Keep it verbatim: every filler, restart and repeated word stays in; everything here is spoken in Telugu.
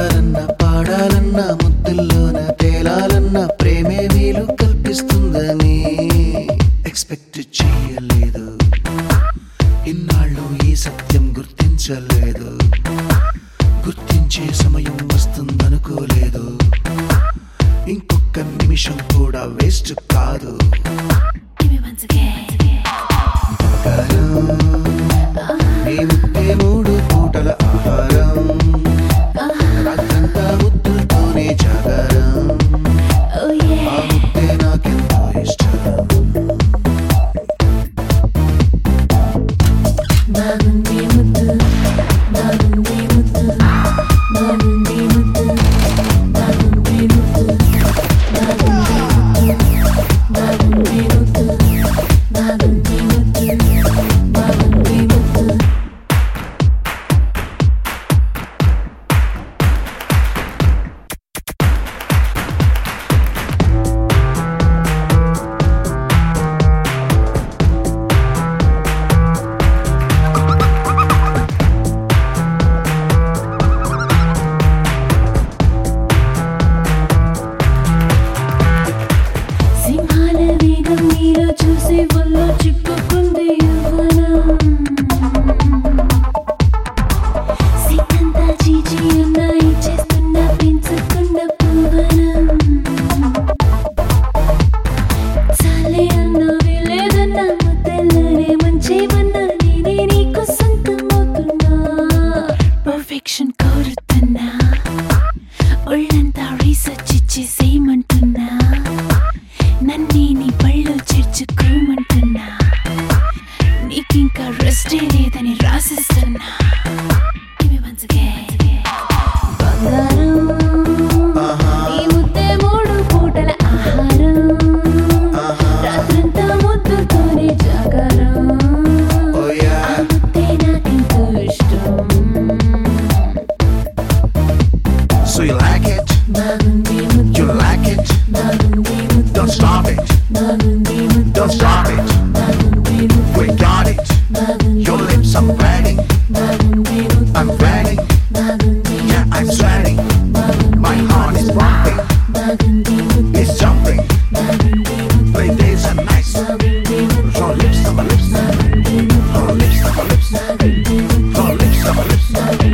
ఆడాలన్నా పాడాలన్నా ముద్దుల్లోన తేలాలన్నా ప్రేమే వీలు కల్పిస్తుందని ఎక్స్పెక్ట్ చేయలేదు. ఇన్నాళ్ళు ఈ సత్యం గుర్తించలేదు. గుర్తించే సమయం వస్తుందనుకోలేదు. ఇంకొక నిమిషం కూడా వేస్ట్ కాదు. నీ ముద్దే మూడు పూటల ఆహారం, రాత్రంతా ముద్దులతోనే జాగారం. ఆ ముద్దే నాకెంతో ఇష్టం. బాగుంది ముద్దు, బాగుంది ముద్దు, బాగుంది ముద్దు, బాగుంది ముద్దు, బాగుంది ముద్దు, బాగుంది ముద్దు, బాగుంది ముద్దు, బాగుంది ముద్దు. సింహాల వేగం నీలో చూసి ఒళ్ళో చిక్కుకుంది యవ్వనం. సీతంతా చీచి ఉన్నా ఇచ్చేస్తున్న పెంచుకున్న పూవనం. చాలే అన్నా వీలేదన్నా ముద్దల్లోనే ముంచేమన్నా నేనే నీకు సొంతమవుతున్నా. పర్ఫెక్షన్ కోరుతున్నా, ఒళ్ళంతా రీసెర్చ్ ఇచ్చేసేయమంటున్నా. నన్నే నీ పళ్ళు చేర్చుకోమంటున్నా. నీకింకా రెస్టే లేదని రాసిస్తున్నా. బంగారం, నీ ముద్దే మూడు పూటల ఆహారం, రాత్రంతా ముద్దుతోనే జాగారం. Oh yeah. ఆ ముద్దే నాకెంతో ఇష్టం. So you like it? బాగుంది ముద్దు, You like it? బాగుంది ముద్దు, Don't stop it. బాగుంది ముద్దు, Don't stop it. బాగుంది ముద్దు, We got it. బాగుంది Your lips are burning. బాగుంది ముద్దు, I'm burning. బాగుంది Yeah, I'm sweating. My heart is pumping. బాగుంది ముద్దు, It's jumping. బాగుంది ముద్దు, Play days and nights. బాగుంది ముద్దు, Your lips on my lips. బాగుంది ముద్దు, Your lips on my lips. బాగుంది ముద్దు, Your lips on my lips.